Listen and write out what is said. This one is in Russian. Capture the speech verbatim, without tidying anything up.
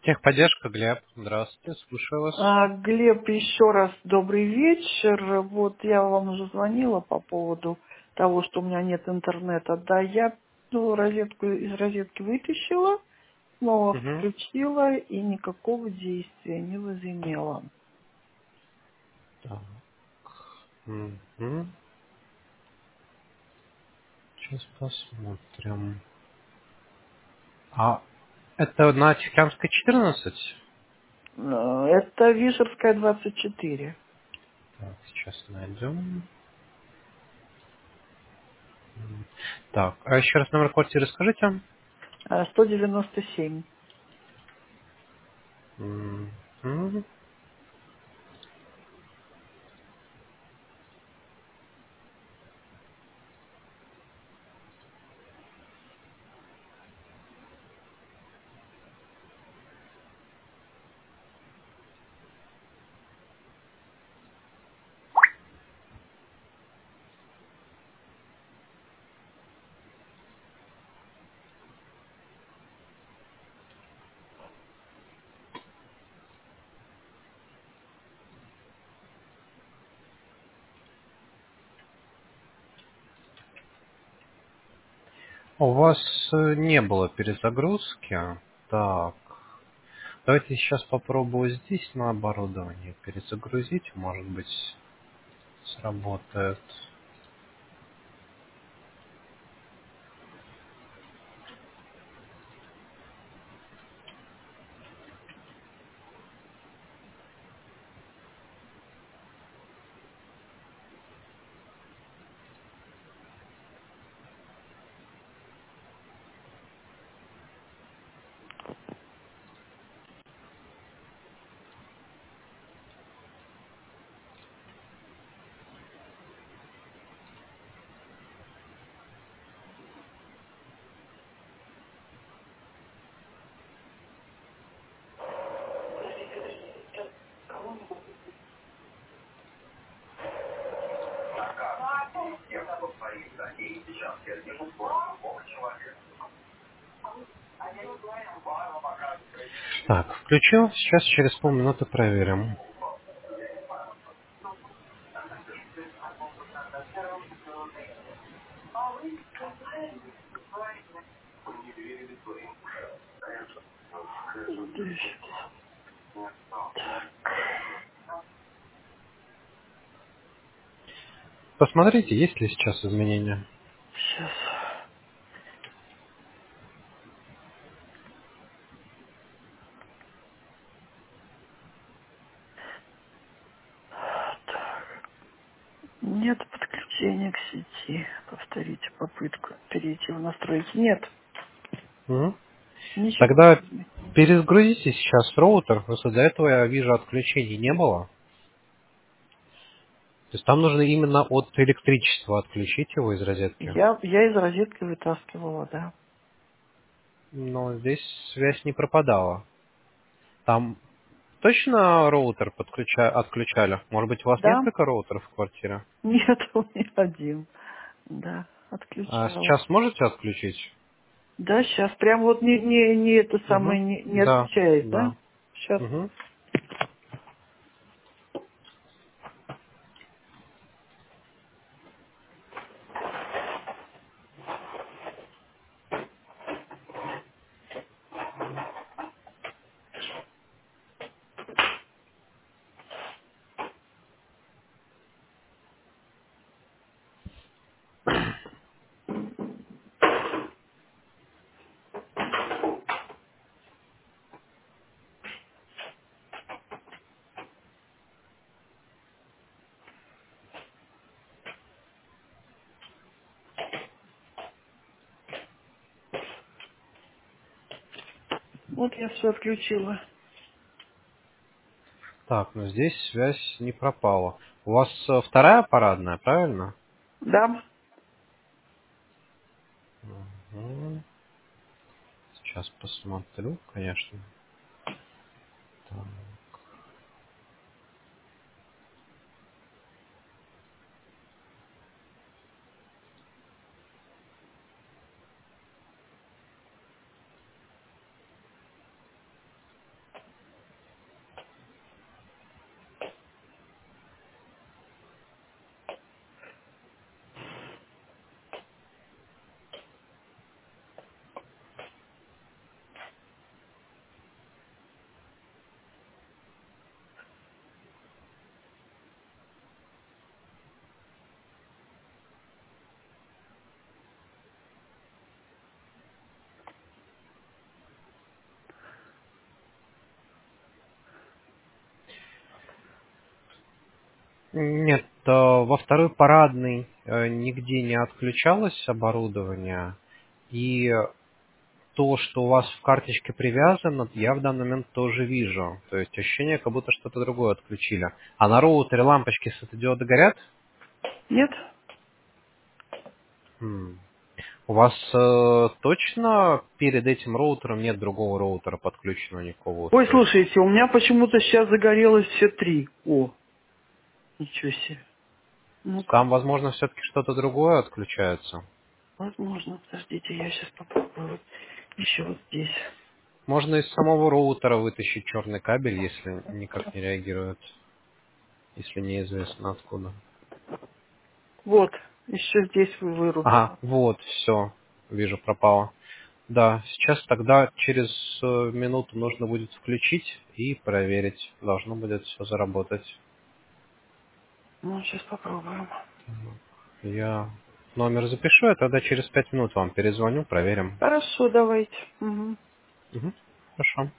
Техподдержка, Глеб. Здравствуйте, слушаю вас. А, Глеб, еще раз добрый вечер. Вот я вам уже звонила по поводу того, что у меня нет интернета. Да, я ну, розетку из розетки вытащила, снова Угу. включила и никакого действия не возымела. Так. Угу. Сейчас посмотрим. А это на Тихоокеанской четырнадцать? Э, Это Вишерская двадцать четыре. Так, сейчас найдем. М. Так, а еще раз номер квартиры скажите. э, сто девяносто семь. Мгм. У вас э, не было перезагрузки. Так, давайте сейчас попробую здесь на оборудовании перезагрузить. Может быть, сработает. Так, включил. Сейчас через полминуты проверим. Посмотрите, есть ли сейчас изменения. Сейчас. Нет подключения к сети. Повторите попытку перейти в настройки. Нет, Мгм. ничего не Тогда изменилось. перезагрузите сейчас роутер, просто до этого я вижу отключений не было. То есть там нужно именно от электричества отключить его из розетки. Я, я из розетки вытаскивала, да. Но здесь связь не пропадала. Там точно роутер подключа... отключали? Может быть, у вас Да, несколько роутеров в квартире? нет, он не один. Да, А отключала. сейчас можете отключить? Да, сейчас прям вот не, не, не это Угу. самое не, не Да, отвечает, да? да. Сейчас. Угу. Вот я все отключила. Так, ну здесь связь не пропала. У вас э, вторая парадная, правильно? Да, Мгм. Сейчас посмотрю, конечно. Так. Нет, э, во второй парадной э, нигде не отключалось оборудование, и то, что у вас в карточке привязано, я в данный момент тоже вижу. То есть ощущение, как будто что-то другое отключили. А на роутере лампочки светодиоды горят? Нет? М. У вас э, точно перед этим роутером нет другого роутера подключенного никакого Ой, устройства? слушайте, у меня почему-то сейчас загорелось все три. О, ничего себе. Ну-ка, Там, возможно, все-таки что-то другое отключается. возможно, подождите, я сейчас попробую. Вот еще вот здесь. Можно из самого роутера вытащить черный кабель, если никак не реагирует, если неизвестно откуда. Вот, еще здесь вы вырубили. Ага, вот, все, вижу, пропало. Да, сейчас тогда через э, минуту нужно будет включить и проверить. Должно будет все заработать. Ну, сейчас попробуем. Я номер запишу, а тогда через пять минут вам перезвоню, проверим. Хорошо, давайте. Мгм. Мгм. Хорошо.